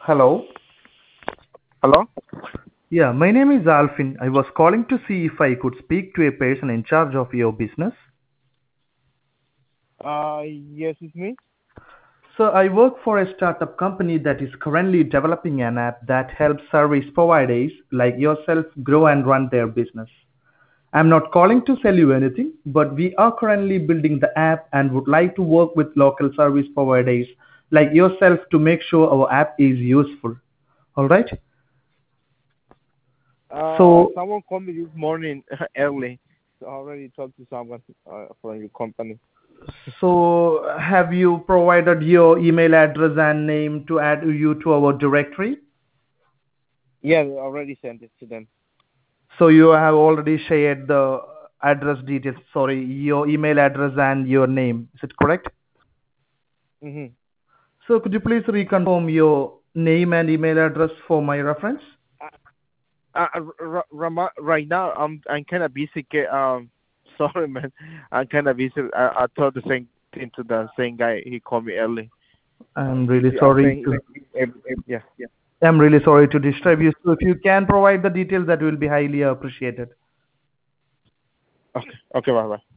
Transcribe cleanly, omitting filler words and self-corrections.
Hello. Hello? Yeah, my name is Alfin. I was calling to see if I could speak to a person in charge of your business. Yes, it's me. So, I work for a startup company that is currently developing an app that helps service providers like yourself grow and run their business. I'm not calling to sell you anything, but we are currently building the app and would like to work with local service providers like yourself to make sure our app is useful. All right? So, Someone called me this morning early. So I already talked to someone from your company. So, have you provided your email address and name to add you to our directory? Yeah, I already sent it to them. So, you have already shared the address details, sorry, your email address and your name. Is it correct? Mm-hmm. So, could you please reconfirm your name and email address for my reference? Right now, I'm kind of busy. Sorry, man. I'm kind of busy. I told the same thing to the same guy. He called me early. I'm I'm really busy. I'm sorry saying, to yeah, yeah. I'm really sorry to disturb you. So, if you can provide the details, that will be highly appreciated. Okay, okay, bye, bye.